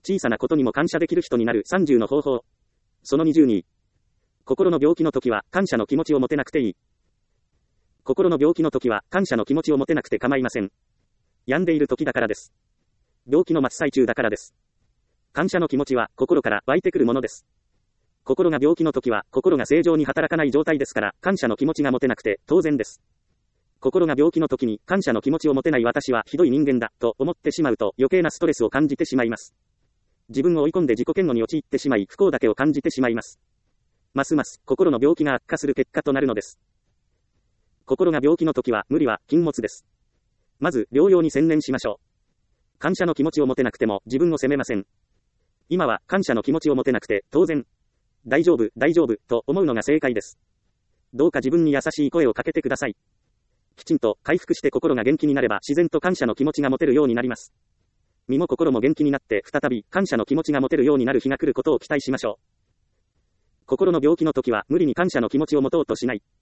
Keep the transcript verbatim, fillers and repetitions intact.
小さなことにも感謝できる人になるさんじゅうの方法。そのにじゅうに。心の病気の時は感謝の気持ちを持てなくていい。心の病気の時は感謝の気持ちを持てなくて構いません。病んでいる時だからです。病気の真っ最中だからです。感謝の気持ちは心から湧いてくるものです。心が病気の時は心が正常に働かない状態ですから、感謝の気持ちが持てなくて当然です。心が病気の時に感謝の気持ちを持てない私はひどい人間だと思ってしまうと余計なストレスを感じてしまいます。自分を追い込んで自己嫌悪に陥ってしまい不幸だけを感じてしまいます。ますます心の病気が悪化する結果となるのです。心が病気の時は無理は禁物です。まず療養に専念しましょう。感謝の気持ちを持てなくても自分を責めません。今は感謝の気持ちを持てなくて当然。大丈夫、大丈夫と思うのが正解です。どうか自分に優しい声をかけてください。きちんと回復して心が元気になれば自然と感謝の気持ちが持てるようになります。身も心も元気になって再び感謝の気持ちが持てるようになる日が来ることを期待しましょう。心の病気の時は無理に感謝の気持ちを持とうとしない。